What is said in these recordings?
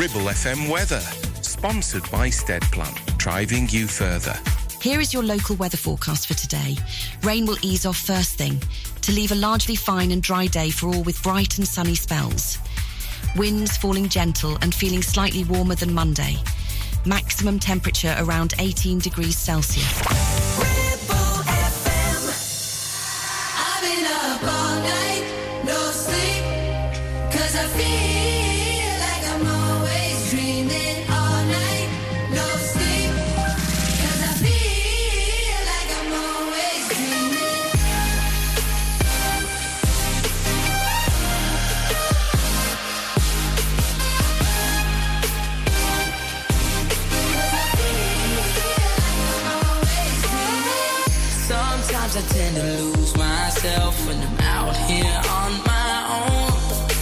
Ribble FM weather, sponsored by Steadplan, driving you further. Here is your local weather forecast for today. Rain will ease off first thing, to leave a largely fine and dry day for all with bright and sunny spells. Winds falling gentle and feeling slightly warmer than Monday. Maximum temperature around 18 degrees Celsius. Ribble FM. I've been up all night, no sleep, 'cause I feel like I'm always dreaming all night, no sleep, 'cause I feel like I'm always dreaming. Sometimes I tend to lose myself when I'm out here on my own.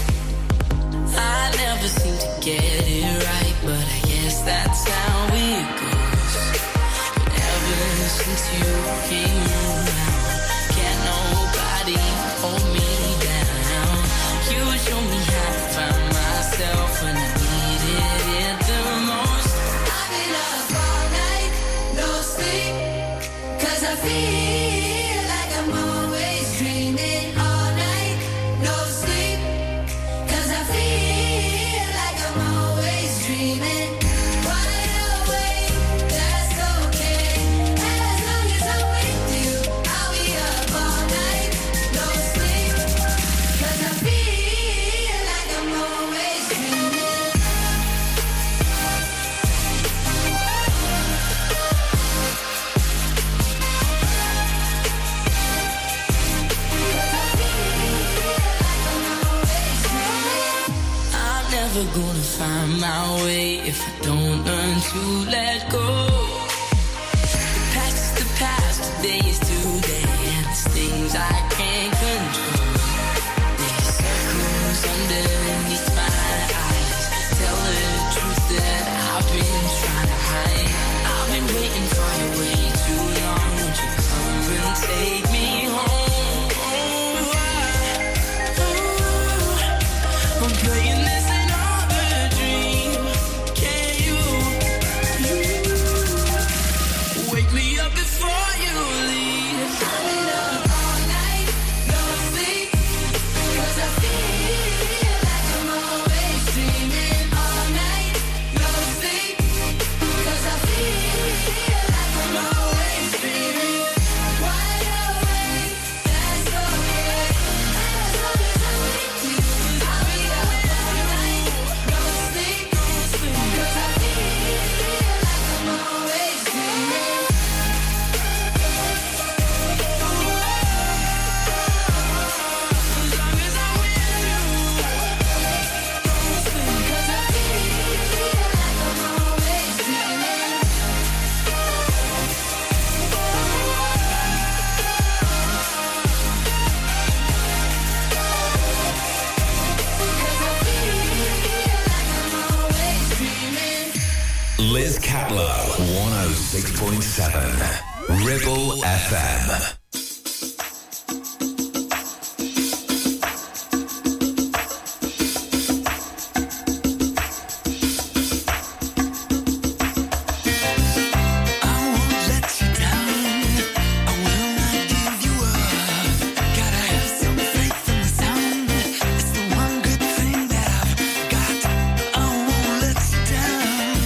I never seem to get it right, but I guess that's how it goes. But ever since you came around, can't nobody hold me down. You show me how to find myself when I needed it the most. I've been up all night, no sleep, 'cause I feel like I'm always dreaming all night, no sleep, 'cause I feel like I'm always dreaming. Wide awake, that's okay, as long as I'm with you, I'll be up all night, no sleep, 'cause I feel like I'm always dreaming. I'm never gonna find my way if I don't learn to let go. The past is the past, today is today, and it's things I can't control. There's circles underneath my eyes, tell the truth that I've been trying to hide. I've been waiting for you way too long, won't you come and take me home? I'm playing this another dream. Can you wake me up before you leave? I've been up all night, no sleep, 'cause I feel like I'm always dreaming all night, no sleep, 'cause I feel like I'm always dreaming. Wide awake, that's okay, as long as I'm with you, I'll be up all night, no sleep, 'cause I feel like I'm always dreaming. Liz Catlow, 106.7 Ribble FM.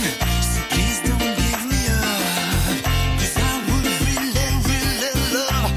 Please don't give me up, 'cause I would really, really love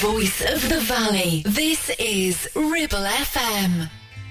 voice of the valley. This is Ribble FM.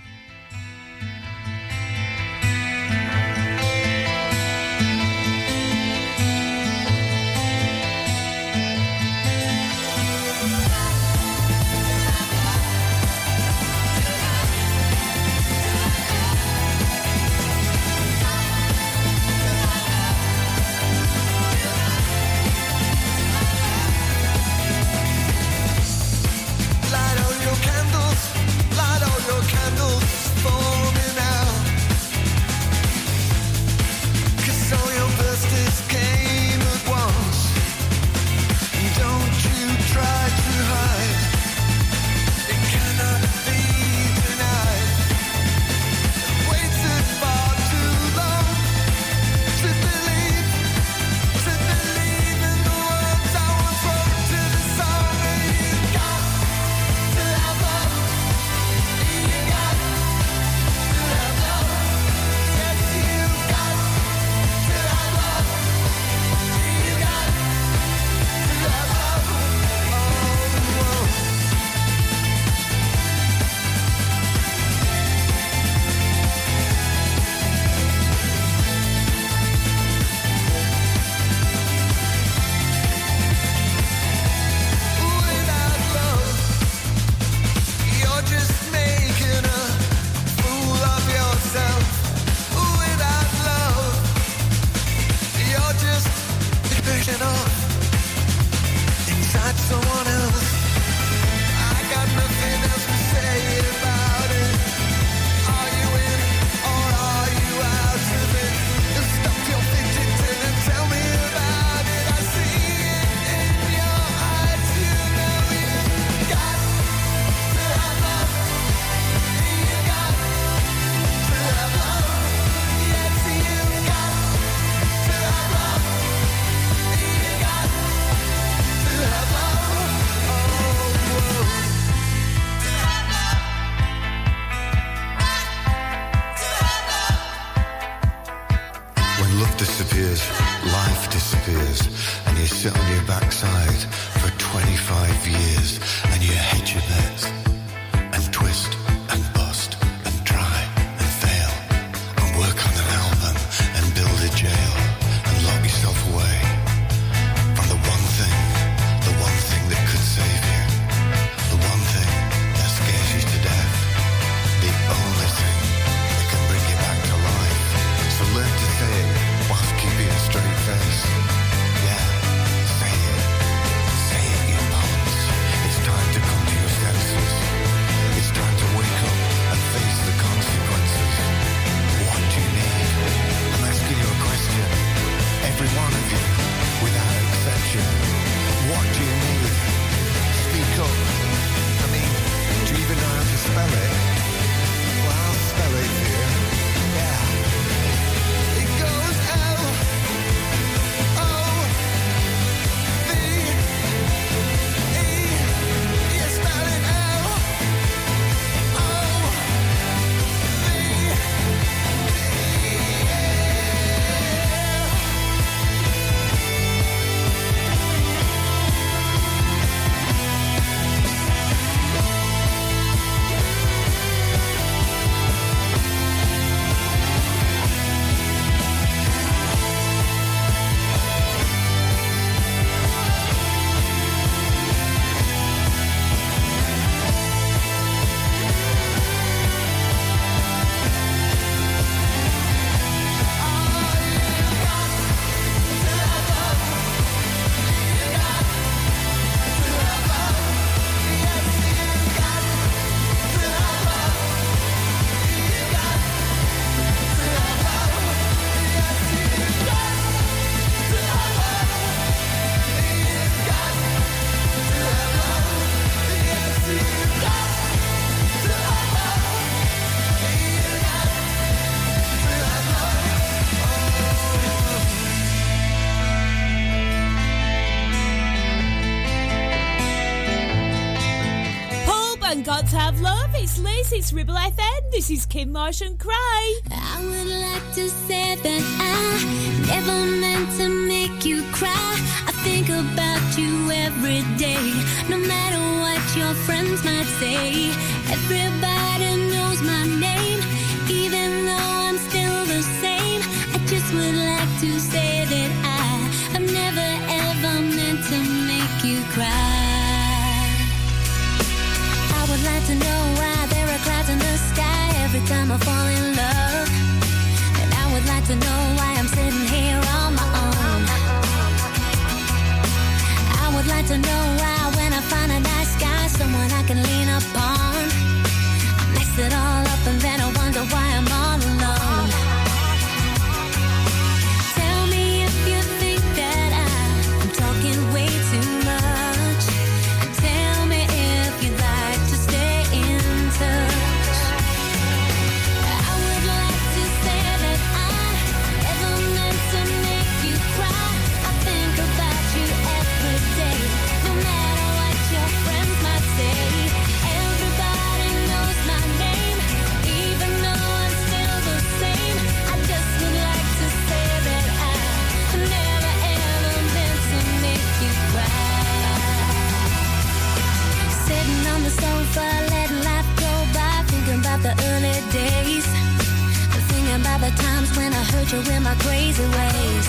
Got to Have Love. It's Liz, it's Ribble FM. This is Kim Marsh and Cry. I would like to say that I never meant to make you cry. I think about you every day. No matter what your friends might say, everybody knows my name. Even though I'm still the same, I just would like to say that I've never ever meant to make you cry. I would like to know why there are clouds in the sky every time I fall in love. And I would like to know why I'm sitting here on my own. I would like to know why when I find a nice guy, someone I can lean upon, I mess it all up and then I wonder why I'm all alone. Tell me if you think that I'm talking way too much. Tell me if you'd like to stay in touch. I would like to say that I never meant to make you cry. I think about you every day, no matter what your friends might say. Everybody knows my name, even though I'm still the same. I just would like to say that I never ever meant to make you cry. Sitting on the sofa, letting life go by, thinking about the early days, thinking about the times when I hurt you in my crazy ways.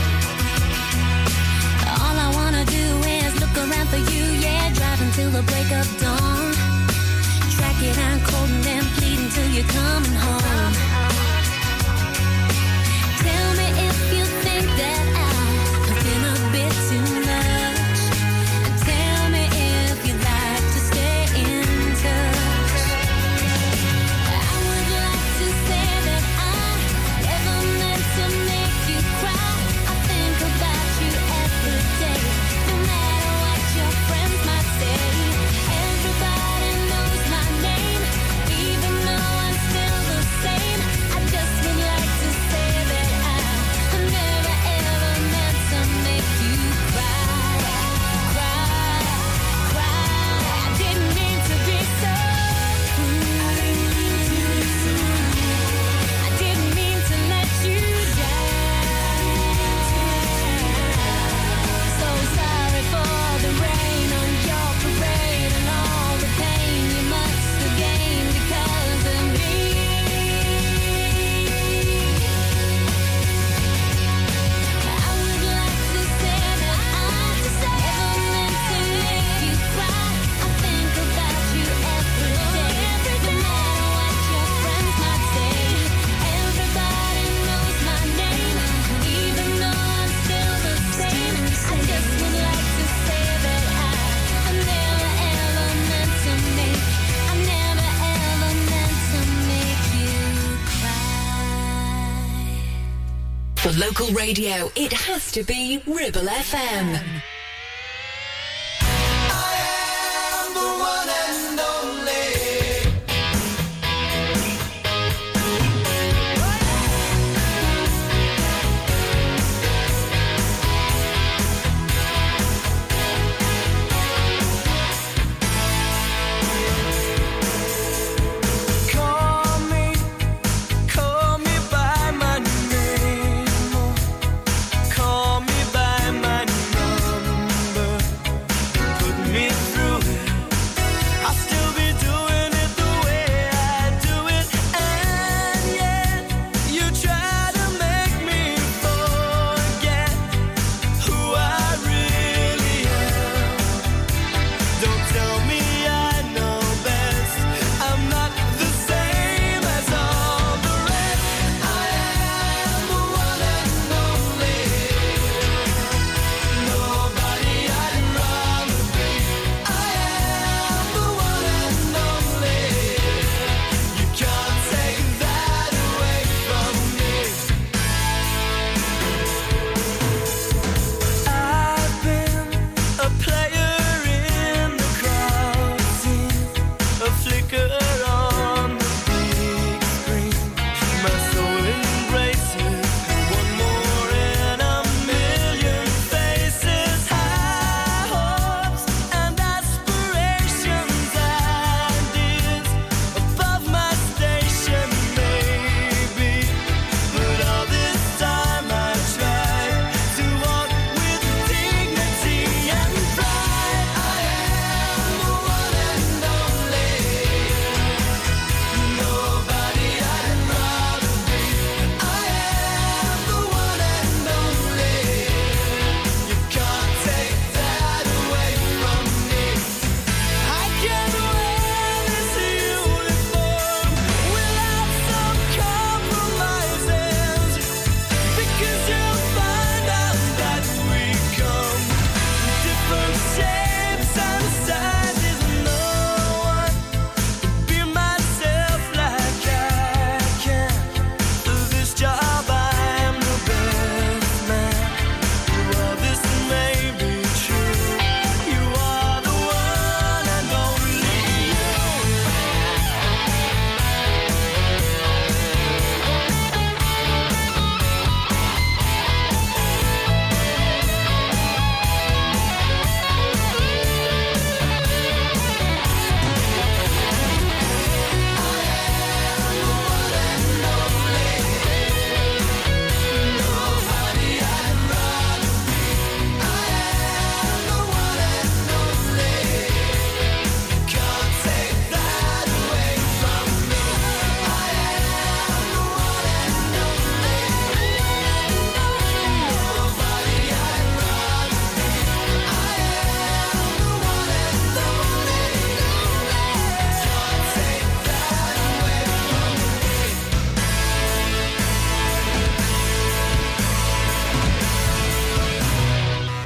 All I wanna do is look around for you, yeah, driving till the break of dawn. Track it down cold and then pleading till you're coming home. Tell me if you think that I've been a bit too much. And tell me if you'd like to stay in touch. I would like to say that I never meant to make you cry. I think about you every day, no matter what your friends might say. Everybody knows my name, even though I'm still the same. I just would like to say that I never ever meant to make you cry, cry, cry. I didn't mean to be so cruel. I didn't mean to let you down. So sorry for the rain on your parade and all the pain you must have gained because of me. I would like to say that I never meant to make you cry. I think about you every day, no matter what your friends might say. Everybody knows my name, even though I'm still the same. I just would like to say that I never ever meant to make, I never ever meant to make you cry. For local radio, it has to be Ribble FM. Call me by my name, call me by my number, put me through it.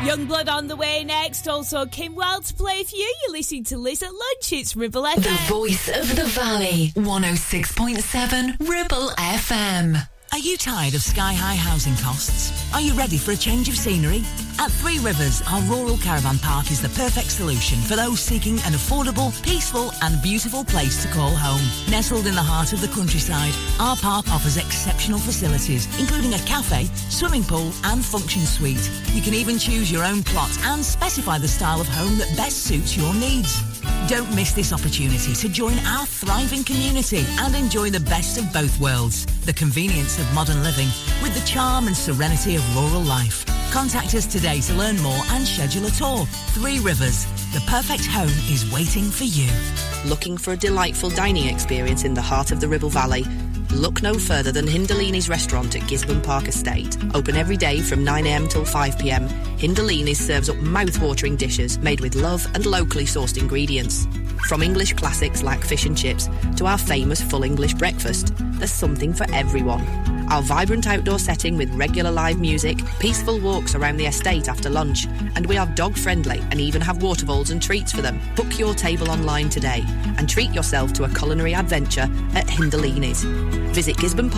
Youngblood on the way next. Also, Kim Wilde to play for you. You're listening to Liz at Lunch. It's Ribble FM. The voice of the valley. 106.7 Ribble FM. Are you tired of sky-high housing costs? Are you ready for a change of scenery? At Three Rivers, our rural caravan park is the perfect solution for those seeking an affordable, peaceful and beautiful place to call home. Nestled in the heart of the countryside, our park offers exceptional facilities, including a cafe, swimming pool and function suite. You can even choose your own plot and specify the style of home that best suits your needs. Don't miss this opportunity to join our thriving community and enjoy the best of both worlds. The convenience of modern living with the charm and serenity of rural life. Contact us today to learn more and schedule a tour. Three Rivers, the perfect home is waiting for you. Looking for a delightful dining experience in the heart of the Ribble Valley? Look no further than Hindalini's restaurant at Gisborne Park Estate. Open every day from 9am till 5pm. Hindalini's serves up mouth-watering dishes made with love and locally sourced ingredients. From English classics like fish and chips to our famous full English breakfast, there's something for everyone. Our vibrant outdoor setting with regular live music, peaceful walks around the estate after lunch, and we are dog-friendly and even have water bowls and treats for them. Book your table online today and treat yourself to a culinary adventure at Hindalini's. Visit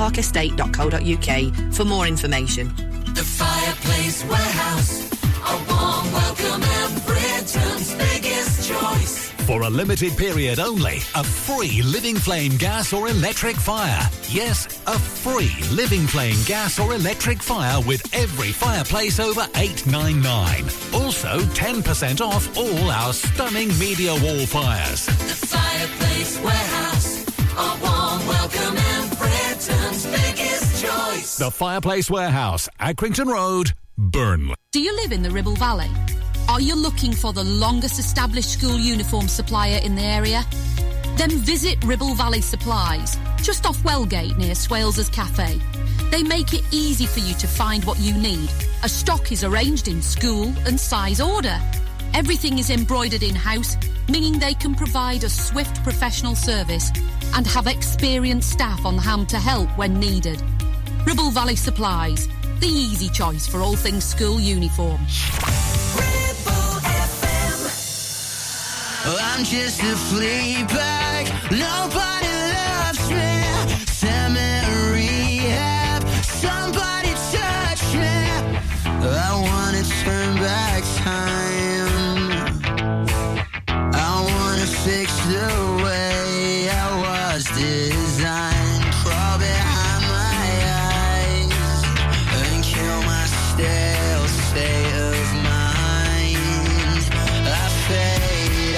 gisborneparkestate.co.uk for more information. The Fireplace Warehouse, a warm welcome and Britain's biggest choice. For a limited period only, a free Living Flame gas or electric fire. Yes, a free Living Flame gas or electric fire with every fireplace over $899. Also, 10% off all our stunning media wall fires. The Fireplace Warehouse, a warm welcome and Britain's biggest choice. The Fireplace Warehouse, Accrington Road, Burnley. Do you live in the Ribble Valley? Are you looking for the longest established school uniform supplier in the area? Then visit Ribble Valley Supplies, just off Wellgate near Swales's Cafe. They make it easy for you to find what you need, as stock is arranged in school and size order. Everything is embroidered in-house, meaning they can provide a swift professional service and have experienced staff on hand to help when needed. Ribble Valley Supplies, the easy choice for all things school uniform. I'm just a flea bag, nobody loves me. Send me to rehab, somebody touch me. I wanna turn back time, I wanna fix the way I was designed. Crawl behind my eyes and kill my stale state of mind. I fade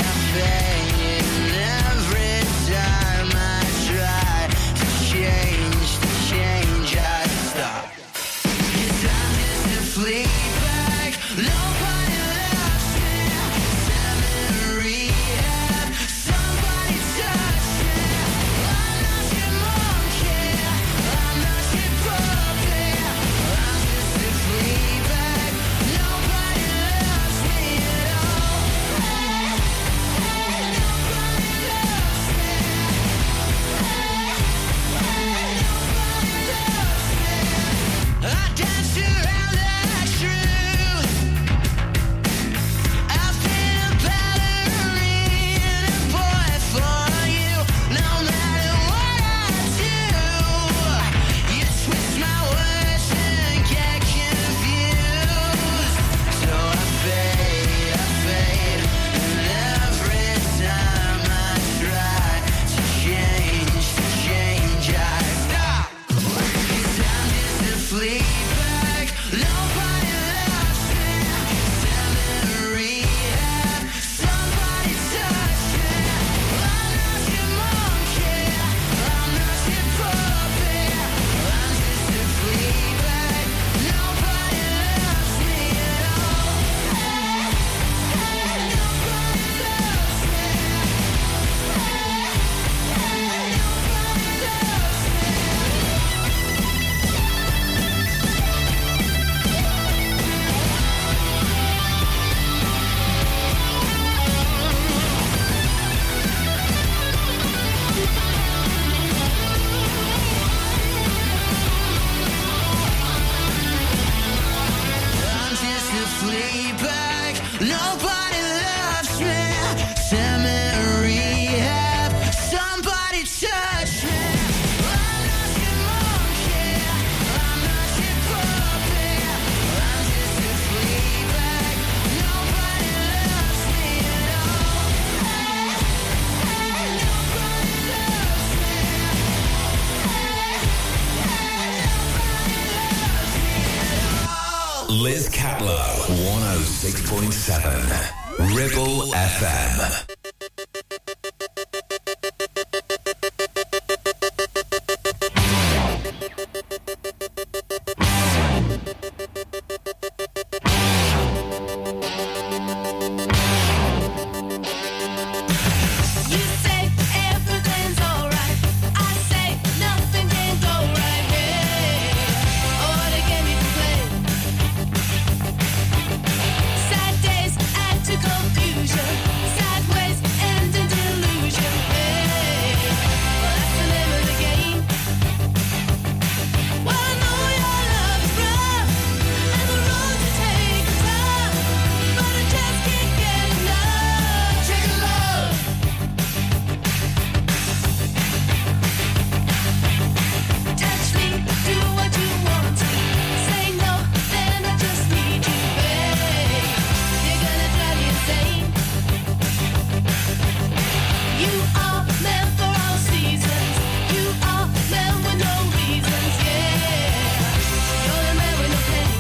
every time I try to change, I stop. 'Cause I'm just a flea bag, nobody loves me. Send me to rehab, somebody touch me. I'm not your monkey, I'm not your puppy. I'm just a flea bag, nobody loves me at all. I dance around the truth. I've been a ballerina boy for you. No matter what I do, you twist my words and get confused. So I fade, and every time I try to change, I stop. 'Cause I'm just a flea bag, nobody loves me. Send me to rehab, somebody touch me. I'm not your monkey, I'm not your puppy. I'm just a flea bag, nobody loves me at all. Nobody loves me. I'm just a flea bag. Nobody loves me. Send me to rehab. Somebody touch me. I'm not your monkey. I'm not your puppy. I'm just a flea bag. Nobody loves me at all. Nobody loves me. Liz Catlow, 106.7 Ribble FM. You say everything's alright. I say nothing can go right. Hey, oh, what a game you can play. Sad days add to confusion. Sideways end in delusion. Hey, well, that's the name of the game. Well, I know your love is rough, and the road to take is tough, but I just can't get enough. Take love. Touch me, do what you want to. Say no, then I just need you, babe. You're gonna drive me insane. You are meant for all seasons. You are meant with no reasons, yeah. You're the man with no pain.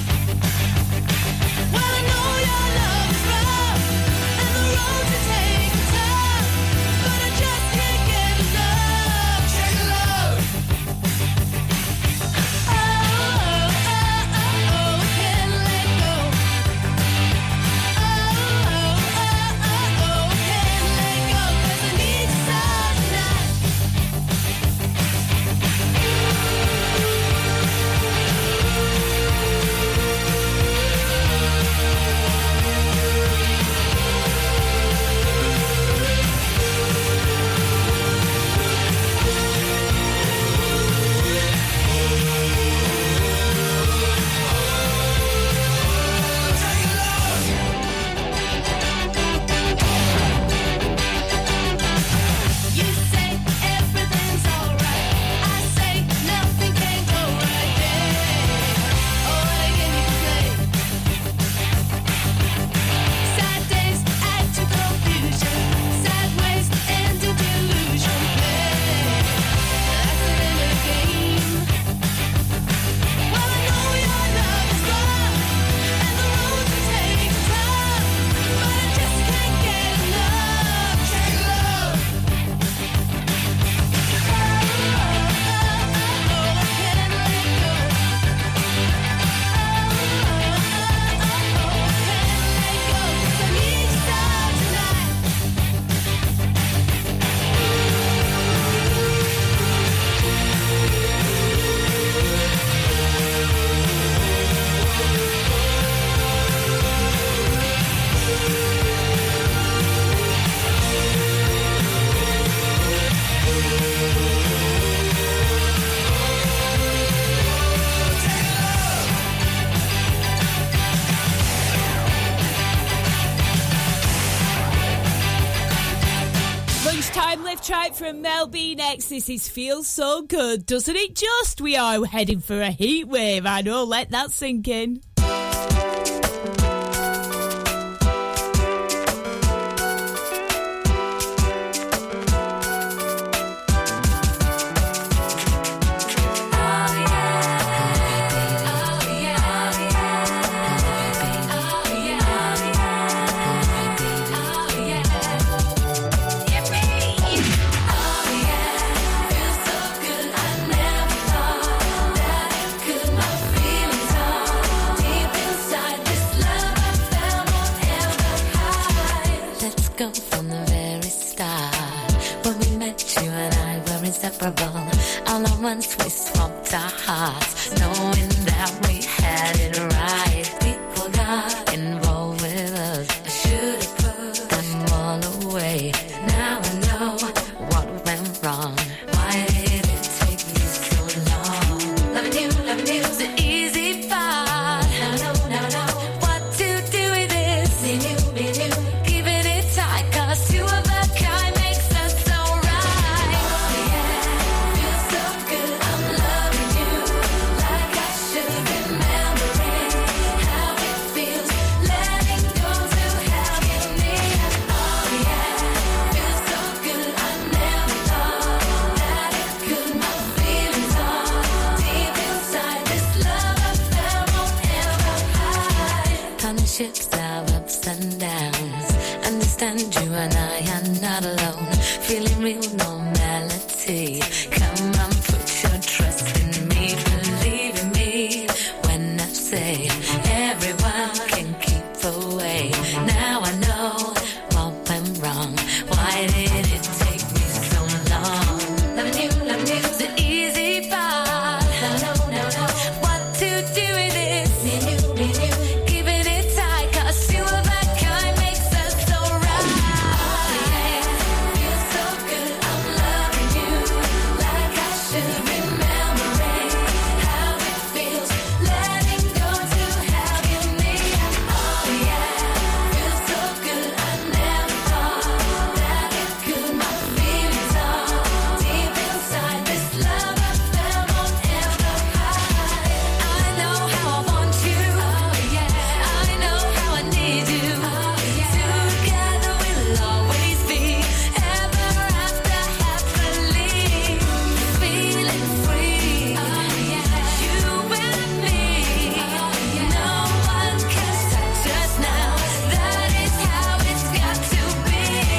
Well, I know your love is rough, and the road to take is tough, but I just can't get enough. Take love. I can't let go. Can't let go, 'cause I need you so tonight. You say everything's alright. I say nothing can go right. Yeah, oh, what a game you can play. Sad days add to confusion. Sideways end in delusion. Yeah, that's the name of the game. Well, I know your love is rough, and the road to take is tough, but I just can't get enough. Take love. Lunchtime lift track from Mel B next. This is Feels So Good, doesn't it just? We are heading for a heat wave. I know, let that sink in. Feels so good, I never thought that I could. My feelings are Partnerships, our ups and downs. Understand you and I are not alone. Feeling real normality. Come on, put your trust in me. Believe in me when I say everyone can keep away. Now I know what went wrong. Why did it take me so long? Loving you is the easy part. No. What to do with this? Me and you. Keeping it tight, 'cause you are that kind makes us so right. Oh yeah, feels so good. I'm loving you like I should. Remembering how it feels, letting go to have you near. Oh yeah, feels so good. I never thought that it could. My feelings are deep inside. This love I felt won't ever hide. I know how I want you. Oh yeah, I know how I need you. Oh yeah, together we'll always be ever after happily. Feeling free. Oh yeah, you and me. Oh yeah, no one can touch us now. That is how it's got to be.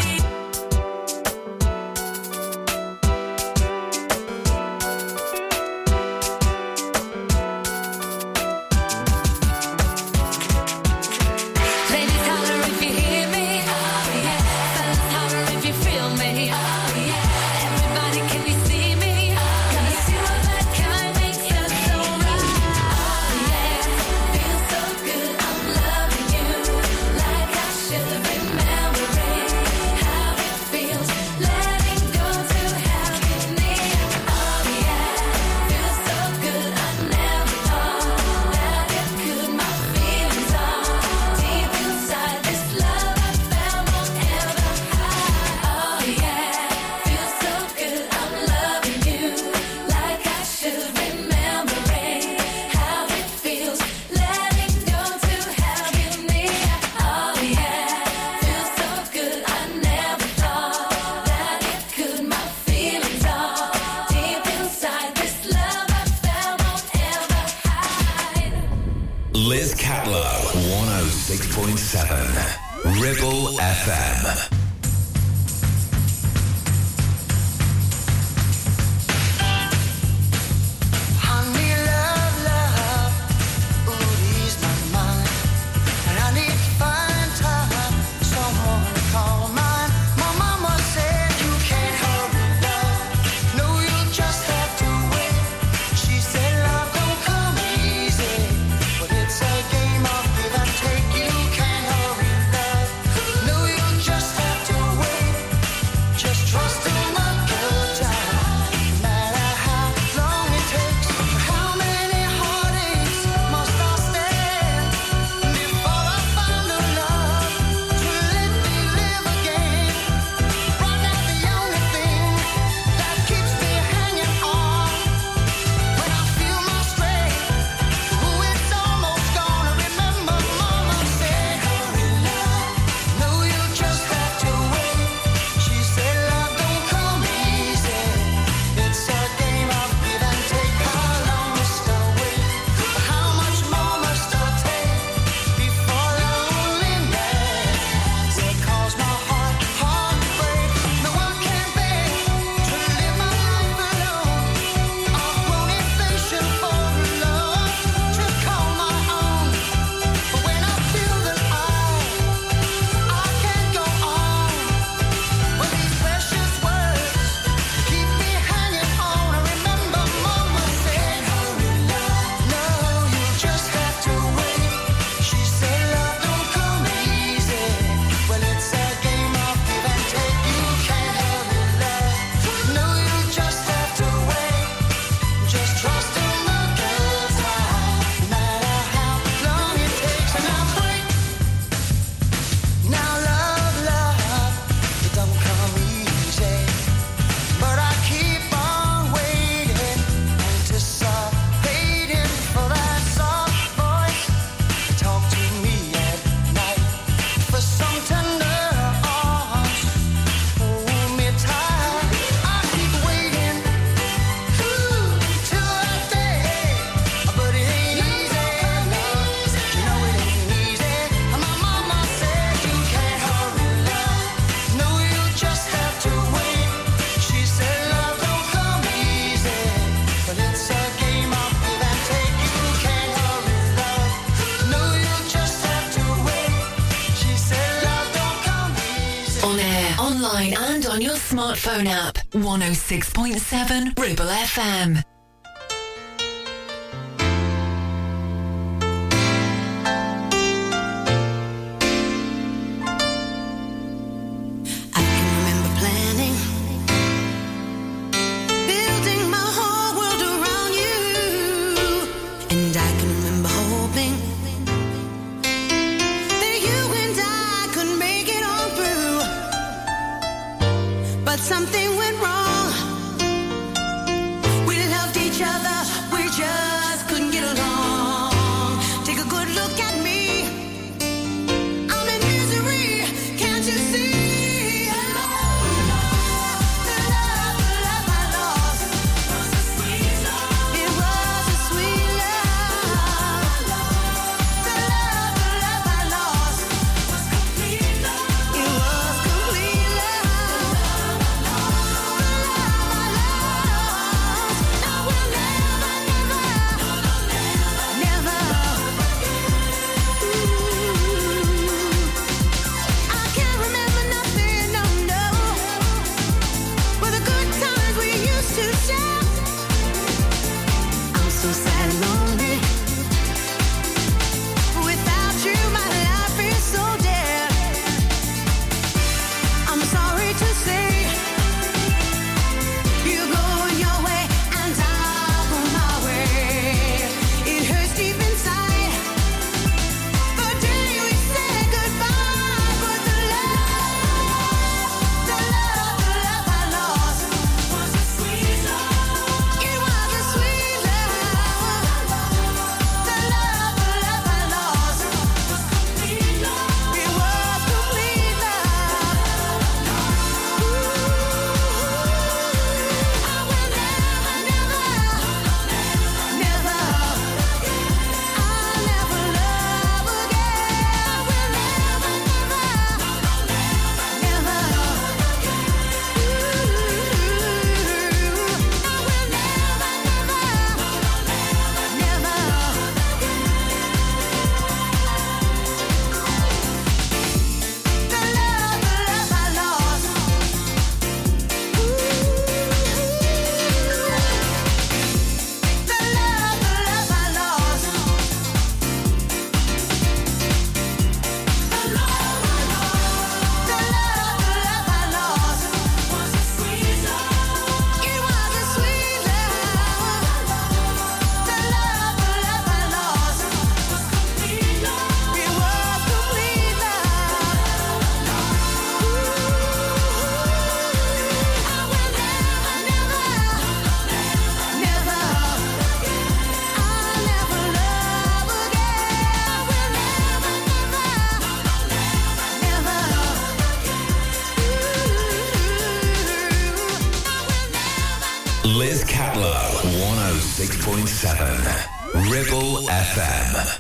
Ladies holler if you hear me. Oh yeah, fellas holler if you feel me. Oh yeah, everybody can you see me? 'Cause you are that kind makes us so right. Oh yeah, feels so good. I'm loving you like I should. Remembering how it feels, letting go to have you near. Oh yeah, feels so good. I never thought that it could. My feelings are deep inside. This love I found won't ever hide. Oh yeah, feels so good. I'm loving you like I should. Remembering how it feels, letting go to have you near. Oh yeah, feels so good. I never thought that it could. My feelings are deep inside. This love I found won't ever hide. Liz Catlow, 106.7 Ribble FM. Honey, love, ooh, ease my mind. And I need to find time, someone to call mine. My mama said you can't hurry love. No, you just have to wait. She said love don't come easy, but it's a game of give and take. You can't hurry love. No, you just have online and on your smartphone app. 106.7 Ribble FM. Something went wrong. We loved each other, we just couldn't get along. Take a good look at me. I'm in misery, can't you see? The love I lost was a sweet love. It was a sweet love. The love I lost was complete love. It was complete love. So sad and lonely. Without you, my life is so dead. I'm sorry to say, you go your way and I'll go my way. It hurts deep inside the day we said goodbye. But the love I lost was a sweet love. It was a sweet love. Liz Catlow, 106.7 Ribble FM.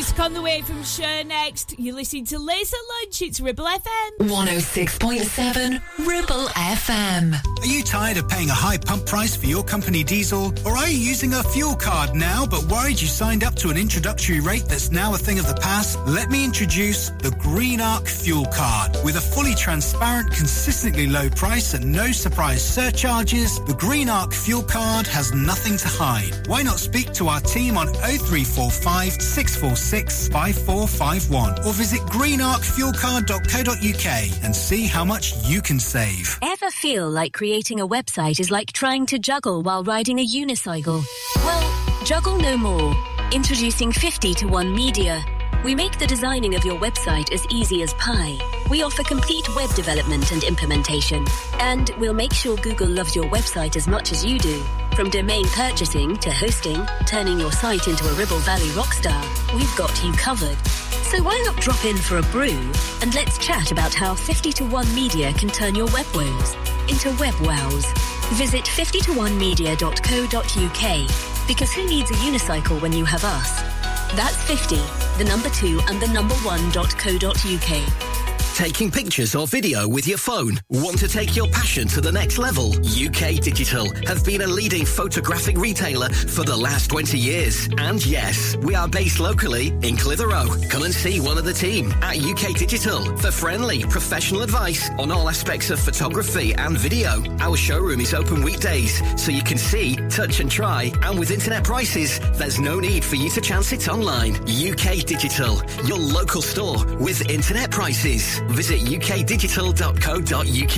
music on the way from Cher next. You're listening to Liz at Lunch. It's Ribble FM. 106.7 Ribble FM. Are you tired of paying a high pump price for your company diesel? Or are you using a fuel card now but worried you signed up to an introductory rate that's now a thing of the past? Let me introduce the Green Arc Fuel Card. With a fully transparent, consistently low price and no surprise surcharges, the Green Arc Fuel Card has nothing to hide. Why not speak to our team on 0345 646 5451 or visit greenarcfuelcard.co.uk and see how much you can save. Ever feel like creating a website is like trying to juggle while riding a unicycle? Well, juggle no more. Introducing 50 to 1 Media. We make the designing of your website as easy as pie. We offer complete web development and implementation. And we'll make sure Google loves your website as much as you do. From domain purchasing to hosting, turning your site into a Ribble Valley rockstar, we've got you covered. So why not drop in for a brew and let's chat about how 50 to 1 Media can turn your web woes into web wows. Visit 50to1media.co.uk because who needs a unicycle when you have us? That's 50, the number 2 and the number 1.co.uk. Taking pictures or video with your phone? Want to take your passion to the next level? UK Digital have been a leading photographic retailer for the last 20 years. And yes, we are based locally in Clitheroe. Come and see one of the team at UK Digital for friendly, professional advice on all aspects of photography and video. Our showroom is open weekdays, so you can see, touch and try. And with internet prices, there's no need for you to chance it online. UK Digital, your local store with internet prices. Visit ukdigital.co.uk.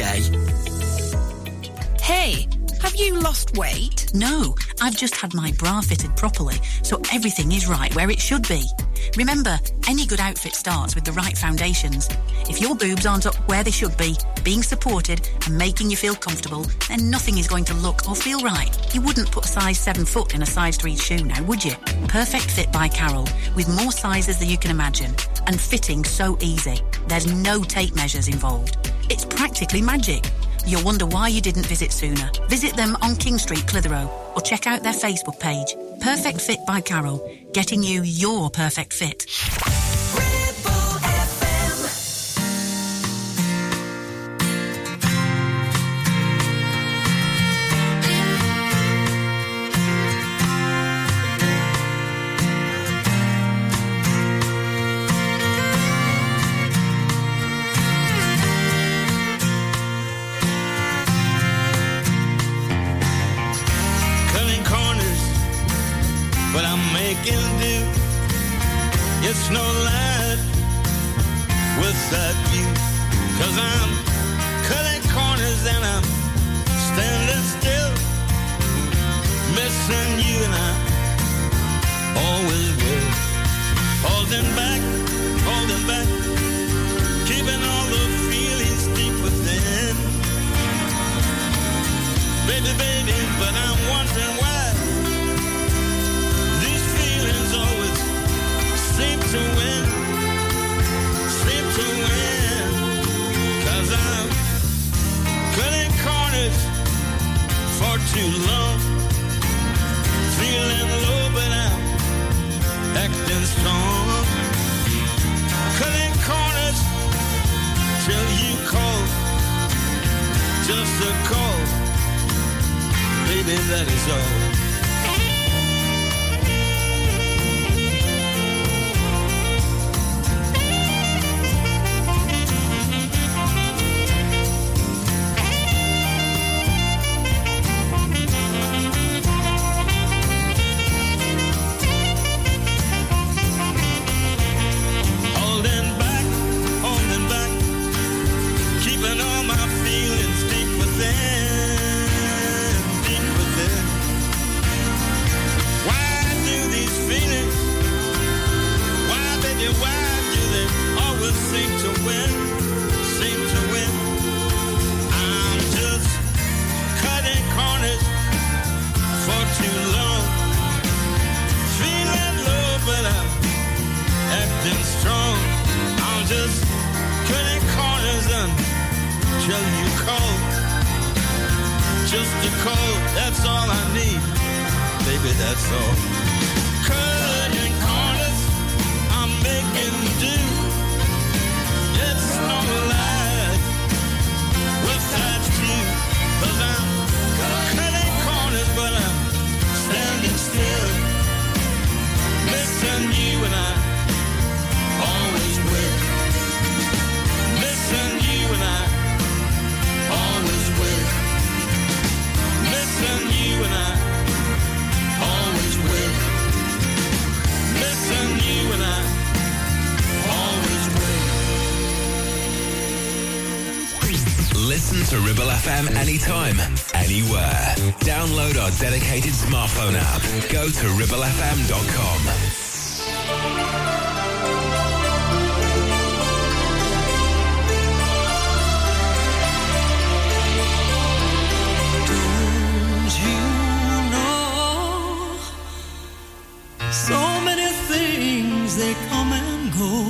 Hey, have you lost weight? No, I've just had my bra fitted properly, so everything is right where it should be. Remember, any good outfit starts with the right foundations. If your boobs aren't up where they should be, being supported and making you feel comfortable, then nothing is going to look or feel right. You wouldn't put a size 7 foot in a size 3 shoe now, would you? Perfect Fit by Carol, with more sizes than you can imagine, and fitting so easy. There's no tape measures involved. It's practically magic. You'll wonder why you didn't visit sooner. Visit them on King Street, Clitheroe, or check out their Facebook page. Perfect Fit by Carol, getting you your perfect fit. It's no light without you, 'cause I'm cutting corners and I'm standing still, missing you and I always will. Holding back, keeping all the feelings deep within. Baby, but I'm wondering why these feelings always seem to win, 'cause I'm cutting corners for too long, feeling low but I'm acting strong, cutting corners till you call, just a call, baby, that is all. Listen to Ribble FM anytime, anywhere. Download our dedicated smartphone app. Go to ribblefm.com. So many things they come and go,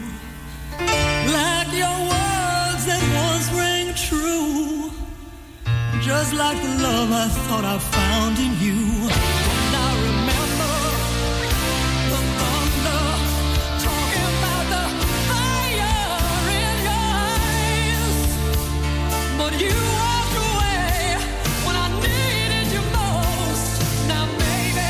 like your words that once rang true, just like the love I thought I found in you. And I remember the thunder talking about the fire in your eyes, but you walked away when I needed you most. Now baby,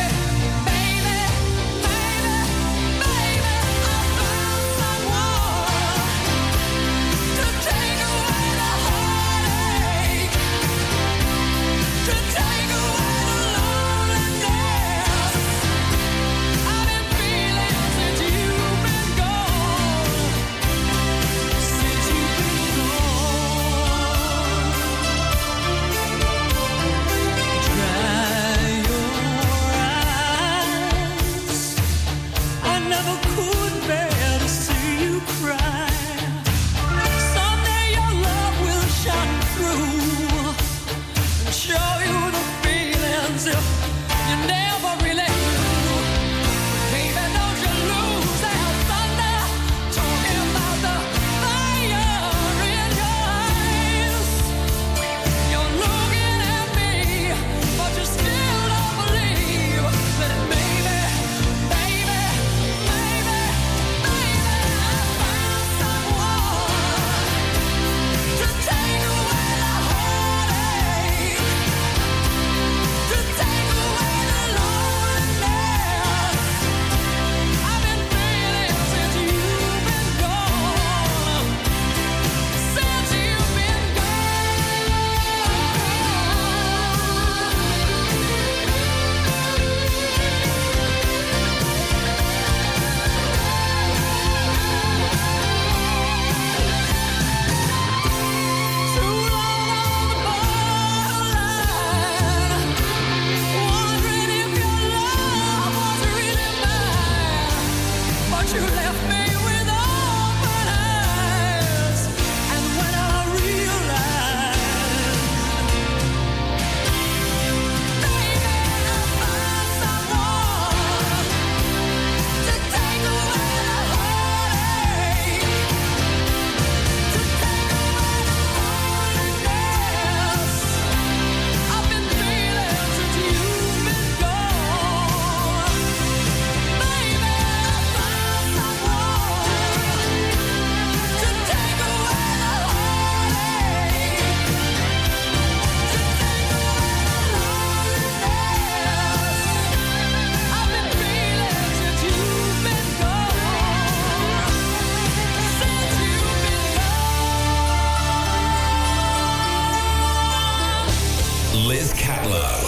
Liz Catlow,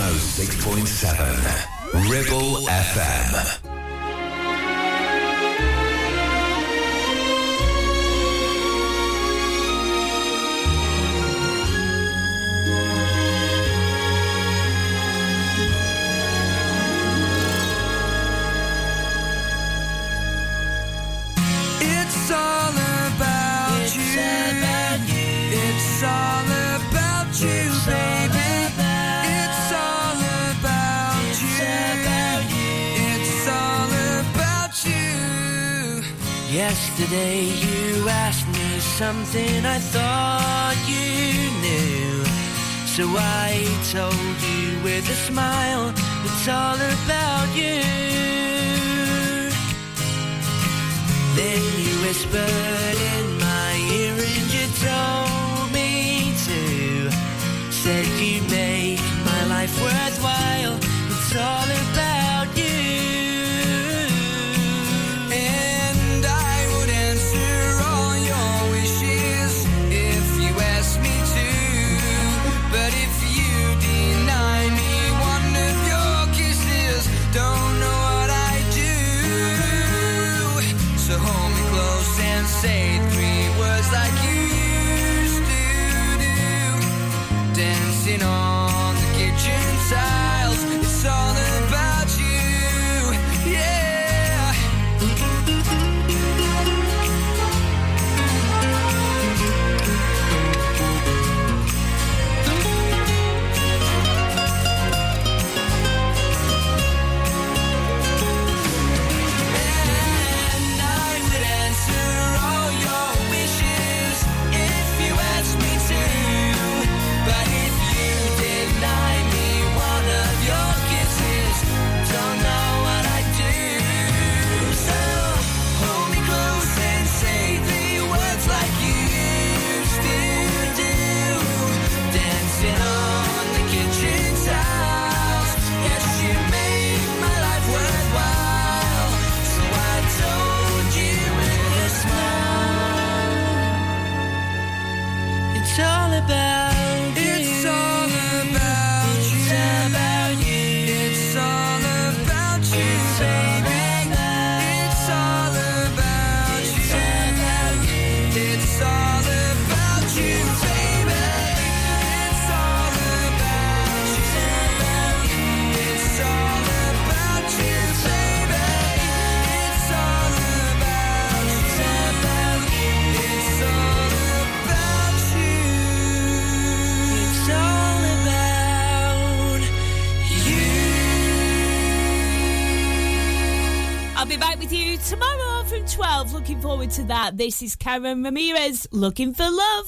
106.7 Ribble FM. It's all about you. It's all about you, baby. It's all about you. It's all about you. Yesterday you asked me something I thought you knew, so I told you with a smile, it's all about you. Then you whispered in my ear and you told me to. Said you make my life worthwhile. It's all about you. And I would answer all your wishes if you asked me to. But if you deny me one of your kisses, don't know what I do. So hold me close and say 3 words like you used to dancing on the kitchen tiles. It's all about you, yeah. It's all about you. It's all about you. It's all about you. It's all about you. It's all about you, baby. It's all about you. It's all about you, baby. It's all about you. It's all about you. It's all about you. I'll be back with you tomorrow from 12. Looking forward to that. This is Karen Ramirez, Looking for Love.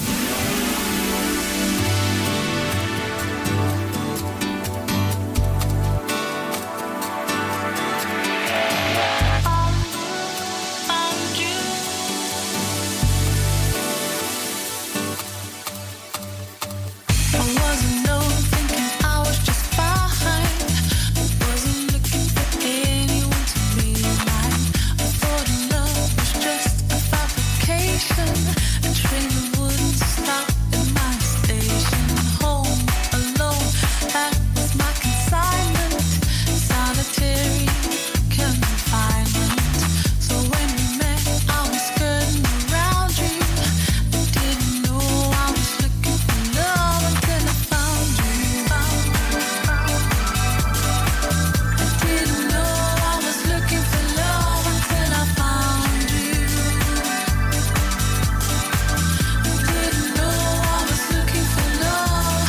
I wasn't known, thinking I was just fine. Wasn't looking for anyone to be mine. I thought love was just a fabrication, a train that wouldn't stop at my station. Home alone, that was my consignment. Solitary confinement. So when we met, I was skirting around you. I didn't know I was looking for love until I found you. I didn't know I was looking for love until I found you. I didn't know I was looking for love.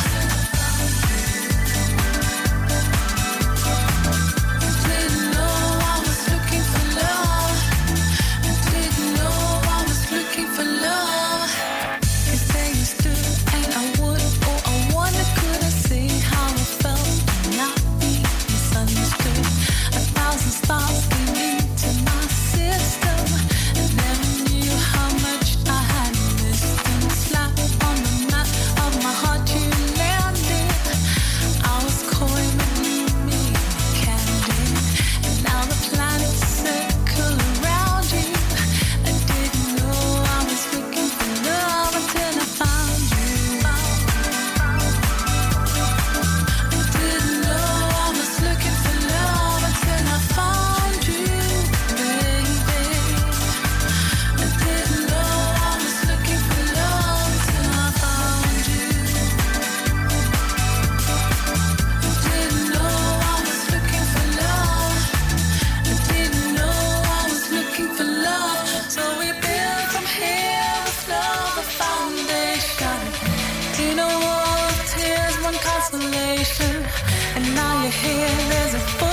I didn't know I was looking for love. I didn't know I was looking for love. If they stood and I would, oh I wonder could I say how I felt and not be misunderstood. 1,000 stars came into my system and never knew how much I had missed them. Slap on the map of my heart you landed. I was coy but you made me candid. And now the planets circle around you. I didn't know I was looking for love until I found you. I didn't know I was looking for love until I found you, baby. I didn't know I was looking for love until I found you. I didn't know I was looking for love. I didn't know I was looking for love. So we built from here with love a foundation. In a wall of tears, one consolation. And now you're here, there's a